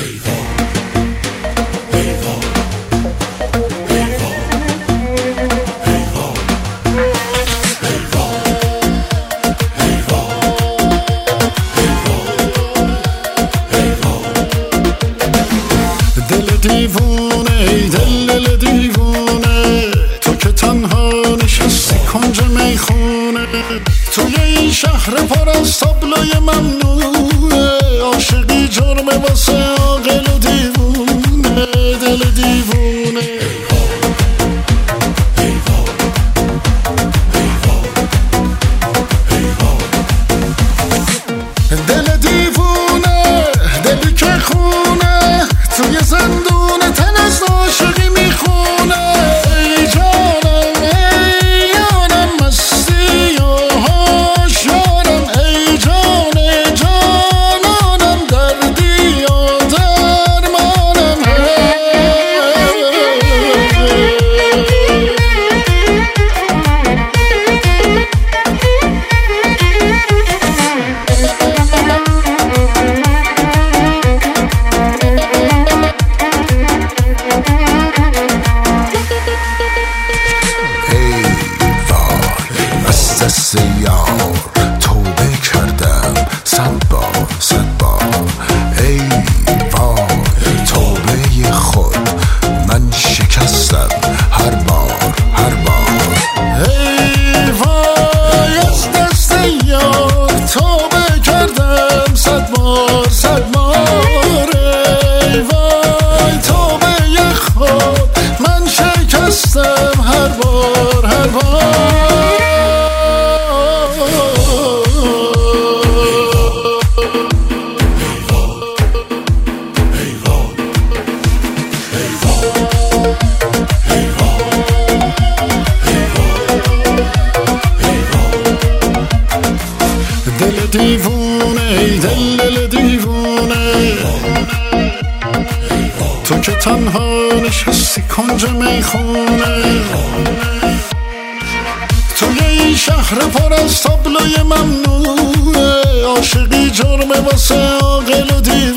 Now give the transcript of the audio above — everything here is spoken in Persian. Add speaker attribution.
Speaker 1: دیوونه دل دیوونه تو که تنها نشستی کنج میخونه توی این شهر پر از تابلوی ممنوعه عاشقی جرمه واسه عاقل و دیوونه دل دیوونه دل دیوونه دلی که خونه توی زندون تن از عاشقی میخونه ای جانم ای جانم مستی و هاشیارم ای جان جانانم دردی و درمانم دست یار توبه کردم صد بار ای وای توبه خود من شکستم هر بار ای وای از دست یار توبه کردم صد بار ای وای توبه خود من شکستم هر بار دل دیوونه دل دیوونه تو که تنها نشستی کنج میخونه توی این شهر پر از تابلوی ممنوعه عاشقی جرمه واسه عاقل و دیوونه